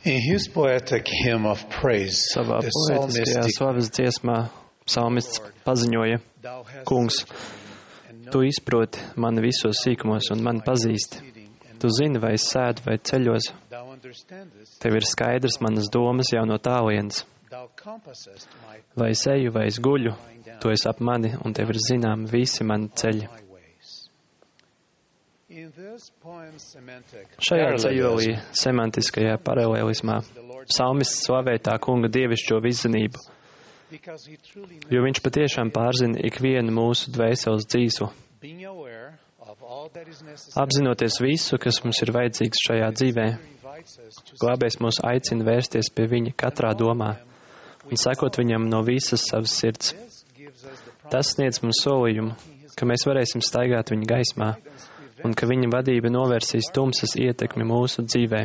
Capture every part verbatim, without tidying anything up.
In his poetic hymn of praise, Savā the poetiskajā psalmistic slavas dziesmā psalmists paziņoja: Kungs, Tu izproti mani visos sīkumos un mani pazīsti. Tu zini, vai es sēdu vai ceļos. Tev ir skaidrs manas domas jau no tālienes. Vai es eju vai es guļu, tu esi ap mani un tev ir zinām visi mani ceļi. Šajā ceļolī semantiskajā paralēlismā psalmists slavē tā kunga dievišķo viszinību, jo viņš patiešām pārzina ikvienu mūsu dvēseles dzīslu. Apzinoties visu, kas mums ir vajadzīgs šajā dzīvē, glābējs mūs aicina vērsties pie viņa katrā domā un sekot viņam no visas savas sirds. Tas sniedz mums solījumu, ka mēs varēsim staigāt viņa gaismā un ka viņa vadība novērsīs tumsas ietekmi mūsu dzīvē.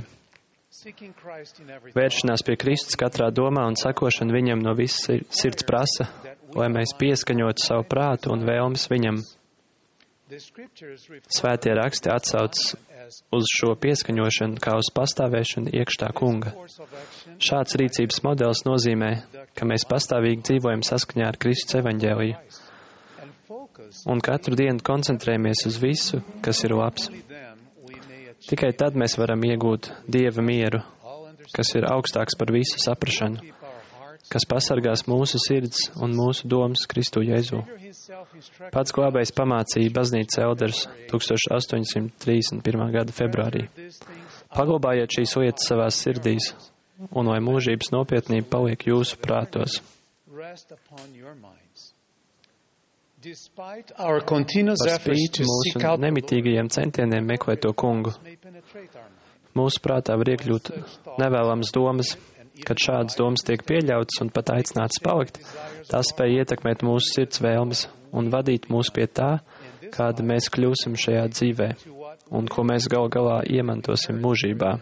Vēršanās pie Kristus katrā domā un sekošana viņam no visas sirds prasa, lai mēs pieskaņotu savu prātu un vēlmes viņam. Svētie raksti atsauc uz šo pieskaņošanu kā uz pastāvēšanu iekšā kunga. Šāds rīcības modelis nozīmē, ka mēs pastāvīgi dzīvojam saskaņā ar Kristus evaņģēliju un katru dienu koncentrējamies uz visu, kas ir labs. Tikai tad mēs varam iegūt Dieva mieru, kas ir augstāks par visu saprašanu, kas pasargās mūsu sirds un mūsu domas Kristu Jēzu. Pats glābējs pamācīja baznīcas elderus tūkstoš astoņi simti trīsdesmit pirmā gada februārī. Paglabājiet šīs lietas savās sirdīs, un lai mūžības nopietnība paliek jūsu prātos. Par spīti mūsu nemitīgajiem centieniem meklēt to kungu, mūsu prātā var iekļūt nevēlamas domas. Kad šādas domas tiek pieļautas un pat aicinātas palikt, tās spēj ietekmēt mūsu sirds vēlmes un vadīt mūs pie tā, kāda mēs kļūsim šajā dzīvē un ko mēs gal galā iemantosim mūžībā.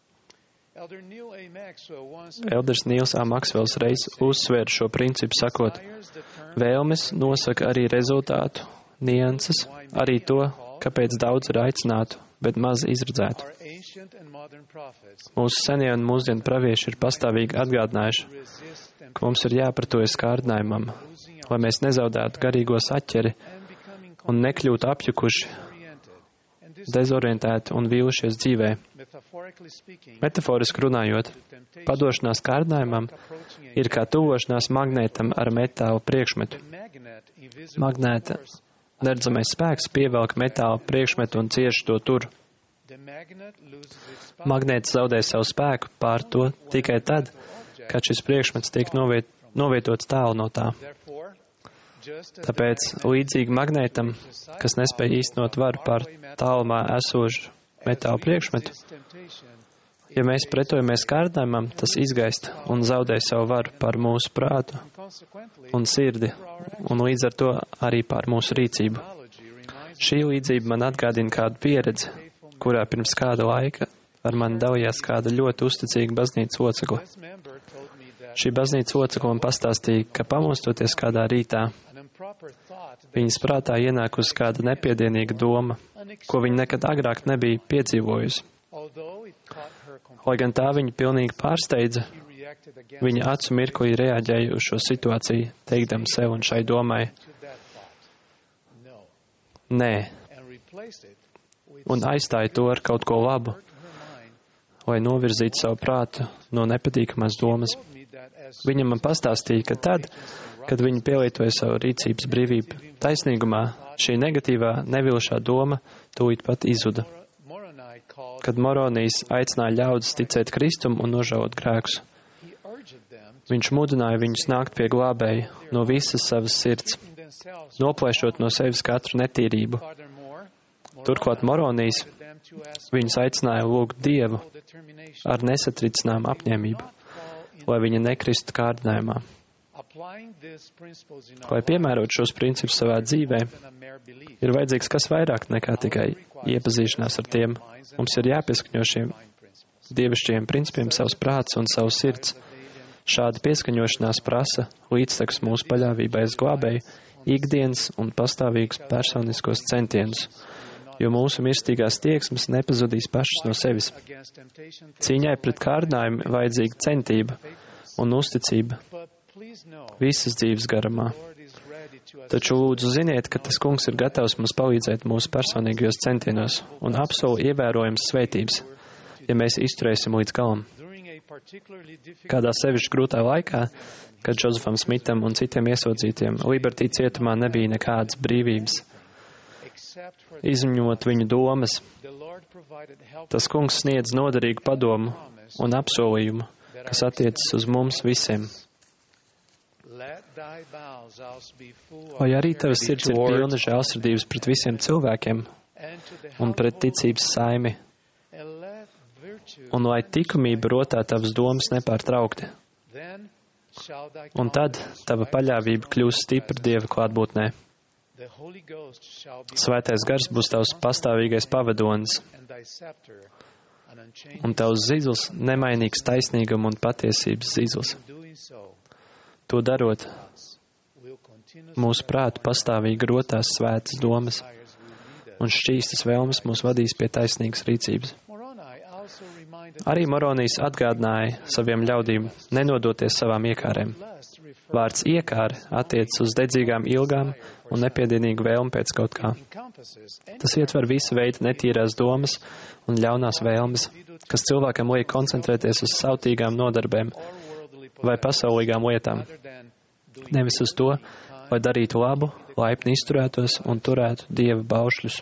Elders Nīls A. Maksvels reiz uzsvēra šo principu sakot: vēlmes nosaka arī rezultātu, nianses, arī to, kāpēc daudz ir aicinātu, bet maz izredzētu. Mūsu senie un mūsdienu pravieši ir pastāvīgi atgādinājuši, ka mums ir jāpratojas kārdinājumam, lai mēs nezaudētu garīgo saķeri un nekļūtu apjukuši, dezorientēti un vīlušies dzīvē. Metaforiski runājot, padošanās kārdinājumam ir kā tuvošanās magnētam ar metāla priekšmetu. Magnēta neredzamais spēks pievelk metāla priekšmetu un cieši to tur. Magnēts zaudē savu spēku pār to tikai tad, kad šis priekšmets tiek noviet, novietots tālu no tā. Tāpēc līdzīgi magnētam, kas nespēj īstenot varu pār tālumā esošu metāla priekšmetu, ja mēs pretojamies kārdinājumam, tas izgaist un zaudē savu varu pār mūsu prātu un sirdi, un līdz ar to arī pār mūsu rīcību. Šī līdzība man atgādina kādu pieredzi, kurā pirms kāda laika ar mani dalījās kāda ļoti uzticīga baznīcas locekle. Šī baznīcas locekle man pastāstīja, ka pamostoties kādā rītā, viņas prātā ienākusi kāda nepiedienīga doma, ko viņa nekad agrāk nebija piedzīvojusi. Lai gan tā viņa pilnīgi pārsteidza, viņa acu mirklī reaģēja uz šo situāciju, teikdam sev un šai domai: nē, un aizstāja to ar kaut ko labu, lai novirzītu savu prātu no nepatīkamās domas. Viņa man pastāstīja, ka tad, kad viņa pielietoja savu rīcības brīvību taisnīgumā, šī negatīvā, nevilšā doma tūlīt pat izzuda. Kad Moronijs aicināja ļaudis ticēt Kristum un nožēlot grēkus, viņš mudināja viņus nākt pie glābēja no visas savas sirds, noplēšot no sevis katru netīrību. Turklāt Moronijs viņus aicināja lūgt Dievu ar nesatricināmu apņēmību, lai viņa nekristu kārdinājumā. Lai piemērot šos principus savā dzīvē, ir vajadzīgs kas vairāk nekā tikai iepazīšanās ar tiem. Mums ir jāpieskaņo šiem dievišķiem principiem savs prāts un savs sirds. Šāda pieskaņošanās prasa līdztekus mūsu paļāvībai uz glābēju ikdienas un pastāvīgus personiskos centienus, jo mūsu mirstīgās tieksmes nepazudīs pašas no sevis. Cīņai pret kārdinājumu vajadzīga centība un uzticība visas dzīves garumā. Taču lūdzu ziniet, ka tas Kungs ir gatavs mums palīdzēt mūsu personīgajos centienos un apsola ievērojams svētības, ja mēs izturēsim līdz galam. Kādā sevišķi grūtā laikā, kad Džozefam Smitam un citiem ieslodzītiem Liberty cietumā nebija nekādas brīvības, izņemot viņu domas, tas Kungs sniedz noderīgu padomu un apsolījumu, kas attiecas uz mums visiem. Vai arī tavas sirds ir pilna žēlsirdības pret visiem cilvēkiem un pret ticības saimi, un lai likumība rotā tavas domas nepārtraukti. Un tad tava paļāvība kļūs stipra Dieva klātbūtnē. Svētais gars būs tavs pastāvīgais pavadonis, un tavs zīzls nemainīgs taisnīguma un patiesības zīzls. To darot, mūsu prātu pastāvīgi rotās svētas domas, un šķīstas vēlmes mūs vadīs pie taisnīgas rīcības. Arī Moronijs atgādināja saviem ļaudīm nenodoties savām iekārēm. Vārds iekāri attiecas uz dedzīgām ilgām un nepiedienīgu vēlmu pēc kaut kā. Tas ietver visu veidu netīrās domas un ļaunās vēlmes, kas cilvēkam liek koncentrēties uz sautīgām nodarbēm vai pasaulīgām lietām, nevis uz to, lai darītu labu, laipni izturētos un turētu Dieva baušļus.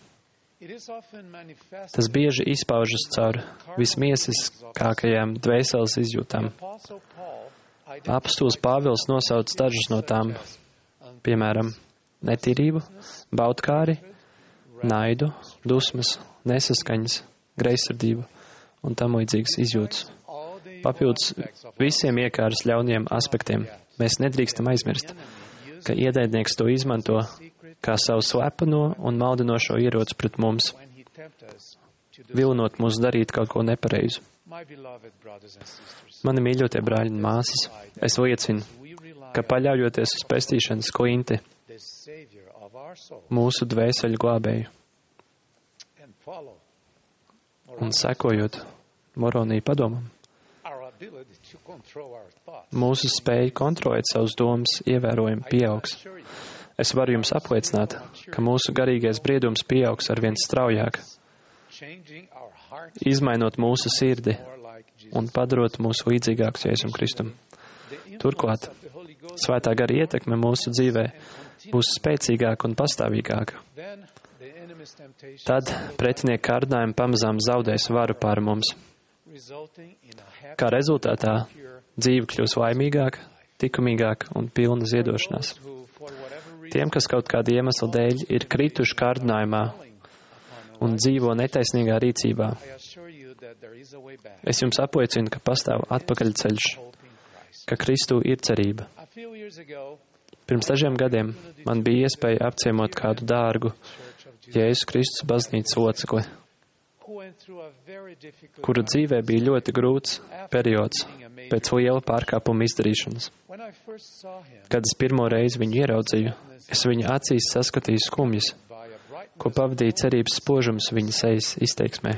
Tas bieži izpaužas caur vismiesiskākajām dvēseles izjūtām. Apostols Pāvils nosauc dažus no tām, piemēram, netīrību, baudkāri, naidu, dusmas, nesaskaņas, greizsirdību un tam līdzīgas izjūtas. Papildus visiem iekāras ļauniem aspektiem, mēs nedrīkstam aizmirst, ka ienaidnieks to izmanto kā savu slepeno un maldinošo ieroci pret mums, vilinot mūs darīt kaut ko nepareizu. Mani mīļotie brāļi un māsas, es liecinu, ka paļaujoties uz pestīšanas klinti, mūsu dvēseļu glābēju, un sekojot Moronija padomam, mūsu spēja kontrolēt savus domas ievērojami pieaugs. Es varu jums apliecināt, ka mūsu garīgais briedums pieaugs arvien straujāk, izmainot mūsu sirdi un padarot mūsu līdzīgākus Jēzum Kristum. Turklāt, svētā gara ietekme mūsu dzīvē būs spēcīgāka un pastāvīgāka. Tad pretinieka kārdinājumi pamazām zaudēs varu pār mums. Kā rezultātā dzīve kļūs laimīgāka, likumīgāka un pilna ziedošanās. Tiem, kas kaut kāda iemesla dēļ ir krituši kārdinājumā un dzīvo netaisnīgā rīcībā, es jums apliecinu, ka pastāv atpakaļceļš, ka Kristū ir cerība. Pirms dažiem gadiem man bija iespēja apciemot kādu dārgu Jēzus Kristus baznīcas locekli, kura dzīvē bija ļoti grūts periods pēc liela pārkāpuma izdarīšanas. Kad es pirmo reizi viņu ieraudzīju, es viņa acīs saskatīju skumjas, ko pavadīja cerības spožums viņa sejas izteiksmē.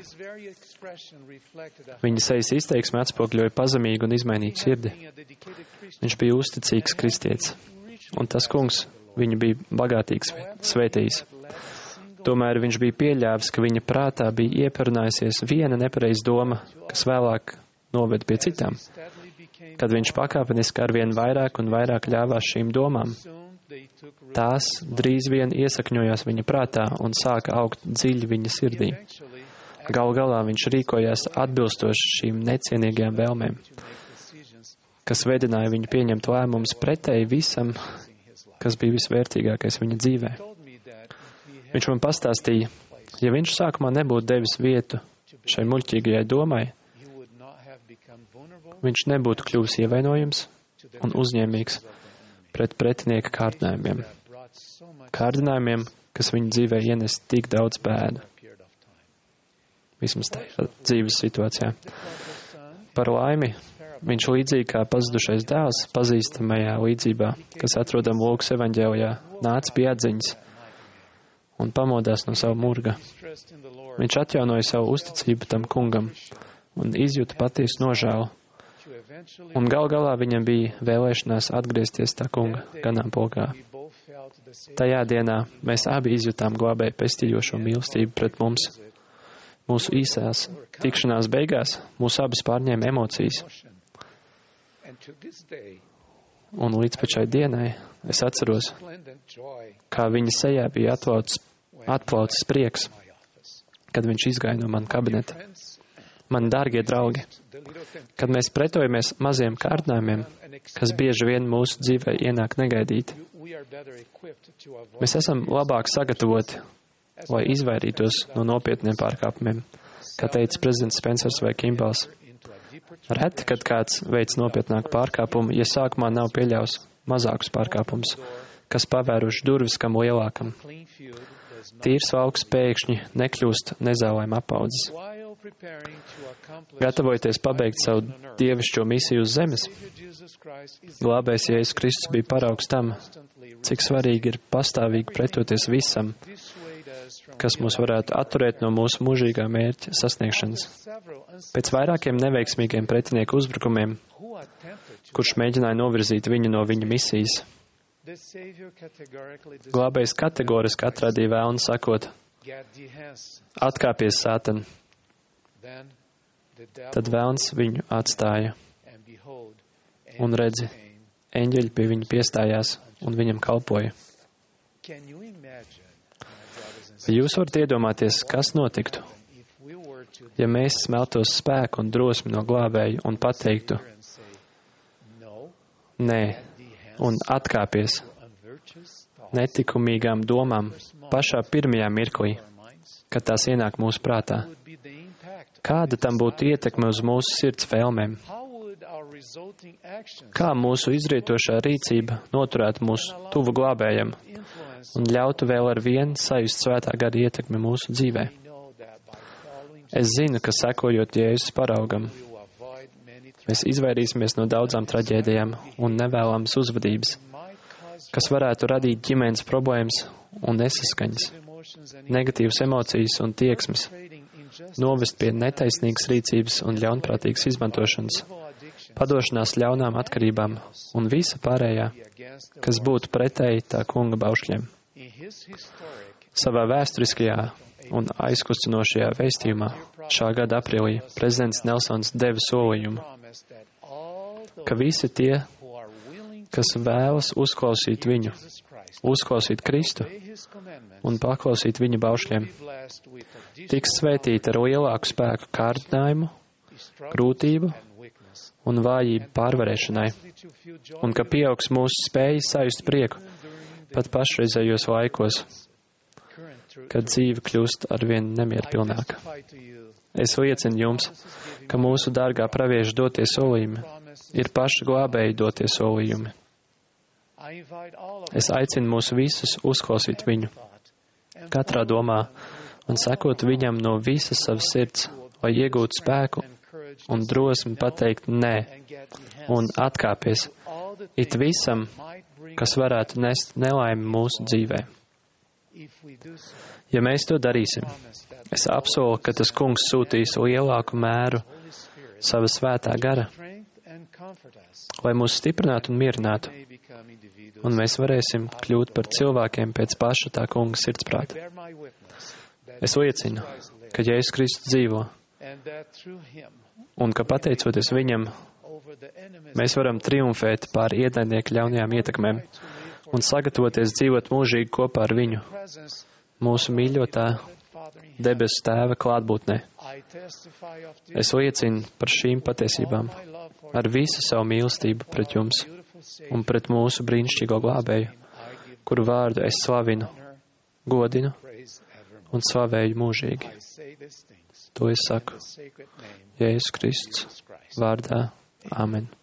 Viņa sejas izteiksmē atspogļoja pazemīgu un izmainīgu sirdi. Viņš bija uzticīgs kristietis, un tas Kungs viņu bija bagātīgs svētījis. Tomēr viņš bija pieļāvis, ka viņa prātā bija ieparunājusies viena nepareiza doma, kas vēlāk noved pie citām. Kad viņš pakāpeniski arvien vairāk un vairāk ļāvās šīm domām, tās drīz vien iesakņojās viņa prātā un sāka augt dziļi viņa sirdī. Galu galā viņš rīkojās atbilstoši šīm necienīgajām vēlmēm, kas vedināja viņu pieņemt lēmumus pretēji visam, kas bija visvērtīgākais viņa dzīvē. Viņš man pastāstīja, ja viņš sākumā nebūtu devis vietu šai muļķīgajai domai, viņš nebūtu kļuvis ievainojams un uzņēmīgs pret pretinieka kārdinājumiem. Kārdinājumiem, kas viņa dzīvē ienes tik daudz bēdu. Vismaz tajā dzīves situācijā. Par laimi, viņš līdzīgi kā pazudušais dēls pazīstamajā līdzībā, kas atrodam Lūkas evaņģēlijā, nāca pie atziņas un pamodās no sava murga. Viņš atjaunoja savu uzticību tam kungam un izjuta patiesu nožēlu. Un gal galā viņam bija vēlēšanās atgriezties tā kunga ganāmpulkā. Tajā dienā mēs abi izjutām glābēju pestījošo mīlestību pret mums. Mūsu īsās tikšanās beigās mūs abas pārņēma emocijas. Un līdz pat šai dienai es atceros, kā viņa sejā bija atplaucis, atplaucis prieks, kad viņš izgāja no man kabineta. Mani dārgie draugi, kad mēs pretojamies maziem kārdinājumiem, kas bieži vien mūsu dzīvē ienāk negaidīti, mēs esam labāk sagatavoti, lai izvairītos no nopietniem pārkāpumiem, kā teica prezidents Spencers vai Kimbals. Reti, kad kāds veic nopietnāku pārkāpumu, ja sākumā nav pieļaus mazākus pārkāpumus, kas pavēruši durvis kam lielākam. Tīrs valks pēkšņi nekļūst nezālēm apaudzes. Gatavojoties pabeigt savu dievišķo misiju uz zemes, glābējs Jēzus Kristus bija paraugs tam, cik svarīgi ir pastāvīgi pretoties visam, kas mūs varētu atturēt no mūsu mūžīgā mērķa sasniegšanas. Pēc vairākiem neveiksmīgiem pretinieku uzbrukumiem, kurš mēģināja novirzīt viņu no viņa misijas, glābējs kategoriski atrādīja vēlnu sakot: atkāpies, Sātan! Tad vēlns viņu atstāja, un redzi, eņģeļi pie viņa piestājās un viņam kalpoja. Vai jūs varat iedomāties, kas notiktu, ja mēs smeltos spēku un drosmi no glābēja un pateiktu: nē, un atkāpies netikumīgām domām pašā pirmajā mirklī, kad tās ienāk mūsu prātā? Kāda tam būtu ietekme uz mūsu sirds vēlmēm? Kā mūsu izrietošā rīcība noturētu mūsu tuvu glābējam un ļautu vēl ar vienu sajust svētā gara ietekmi mūsu dzīvē? Es zinu, ka sekojot Jēzus paraugam, mēs izvairīsimies no daudzām traģēdijām un nevēlamas uzvedības, kas varētu radīt ģimenes problēmas un nesaskaņas, negatīvas emocijas un tieksmes, novest pie netaisnīgas rīcības un ļaunprātīgas izmantošanas, padošanās ļaunām atkarībām un visa pārējā, kas būtu pretēji tā kunga baušļiem. Savā vēsturiskajā un aizkustinošajā vēstījumā šā gada aprīlī prezidents Nelsons deva solījumu, ka visi tie, kas vēlas uzklausīt viņu, uzklausīt Kristu un paklausīt viņa baušļiem, tiks svētīti ar lielāku spēku kārdinājumu, grūtību un vājību pārvarēšanai, un ka pieaugs mūsu spējas sajust prieku pat pašreizējos laikos, kad dzīve kļūst arvien nemierpilnāka. Es liecinu jums, ka mūsu dārgā pravieša dotie solījumi ir paša glābēja dotie solījumi. Es aicinu mūs visus uzklausīt viņu, katrā domā, un sekot viņam no visas savas sirds, lai iegūtu spēku un drosmi pateikt nē un atkāpies it visam, kas varētu nest nelaimi mūsu dzīvē. Ja mēs to darīsim, es apsolu, ka tas kungs sūtīs lielāku mēru sava svētā gara, lai mūs stiprinātu un mierinātu, un mēs varēsim kļūt par cilvēkiem pēc paša tā kunga sirdsprāta. Es liecinu, ka Jēzus Kristus dzīvo, un ka pateicoties viņam, mēs varam triumfēt pār ienaidnieku ļaunajām ietekmēm un sagatavoties dzīvot mūžīgi kopā ar viņu, mūsu mīļotā debesu tēva klātbūtnē. Es liecinu par šīm patiesībām ar visu savu mīlestību pret jums un pret mūsu brīnišķīgo glābēju, kuru vārdu es slavinu, godinu un slavēju mūžīgi. To es saku Jēzus Kristus vārdā. Āmen.